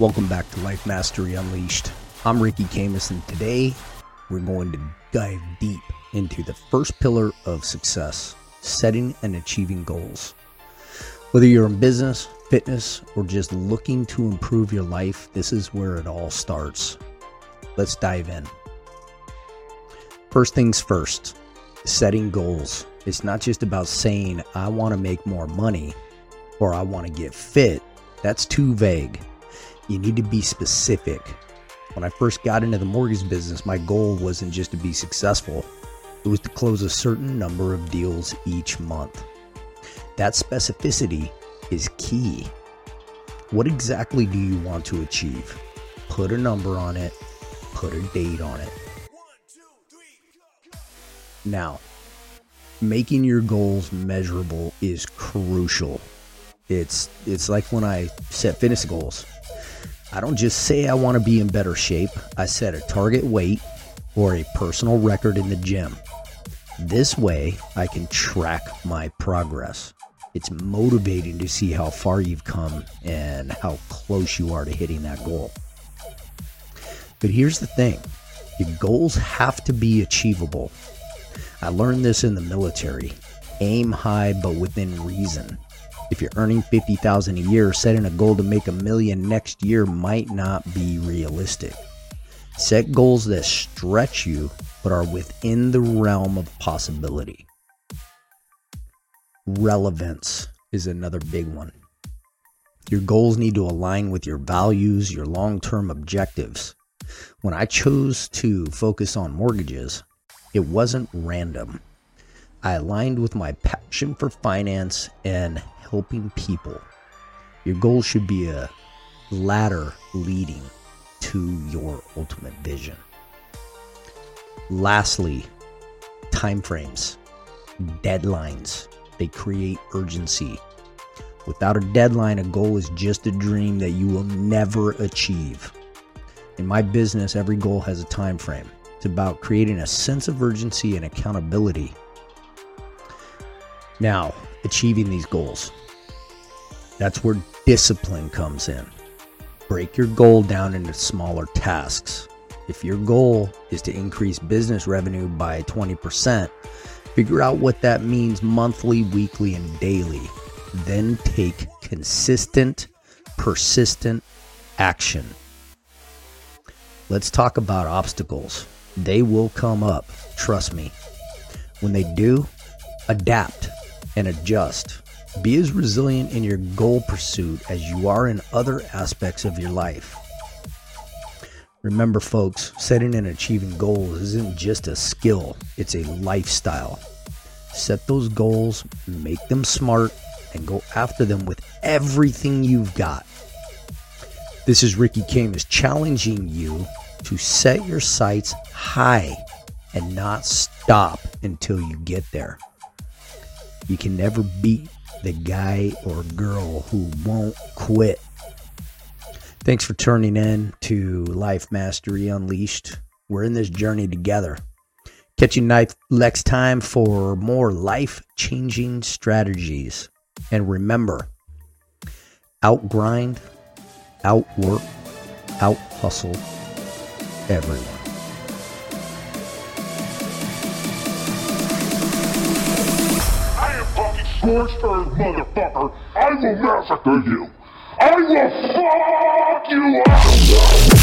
Welcome back to Life Mastery Unleashed. I'm Ricky Camus, and today we're going to dive deep into the first pillar of success, setting and achieving goals. Whether you're in business, fitness, or just looking to improve your life, this is where it all starts. Let's dive in. First things first, setting goals. It's not just about saying, I want to make more money or I want to get fit. That's too vague. You need to be specific. When I first got into the mortgage business, my goal wasn't just to be successful. It was to close a certain number of deals each month. That specificity is key. What exactly do you want to achieve? Put a number on it. Put a date on it. Now, making your goals measurable is crucial. It's like when I set fitness goals. I don't just say I want to be in better shape. I set a target weight or a personal record in the gym. This way, I can track my progress. It's motivating to see how far you've come and how close you are to hitting that goal. But here's the thing. Your goals have to be achievable. I learned this in the military. Aim high, but within reason. If you're earning $50,000 a year, setting a goal to make $1 million next year might not be realistic. Set goals that stretch you, but are within the realm of possibility. Relevance is another big one. Your goals need to align with your values, your long-term objectives. When I chose to focus on mortgages, it wasn't random. I aligned with my passion for finance and helping people. Your goal should be a ladder leading to your ultimate vision. Lastly, timeframes, deadlines. They create urgency. Without a deadline, a goal is just a dream that you will never achieve. In my business, every goal has a time frame. It's about creating a sense of urgency and accountability. Now, achieving these goals. That's where discipline comes in. Break your goal down into smaller tasks. If your goal is to increase business revenue by 20%, figure out what that means monthly, weekly, and daily. Then take consistent, persistent action. Let's talk about obstacles. They will come up, trust me. When they do, adapt and adjust. Be as resilient in your goal pursuit as you are in other aspects of your life. Remember, folks, setting and achieving goals isn't just a skill, it's a lifestyle. Set those goals, make them smart, and go after them with everything you've got. This is Ricky Camus challenging you to set your sights high and not stop until you get there. You can never beat the guy or girl who won't quit. Thanks for tuning in to Life Mastery Unleashed. We're in this journey together. Catch you next time for more life-changing strategies. And remember, out-grind, out-work, out-hustle everyone. Scorched earth, motherfucker! I will massacre you! I will fuck you up!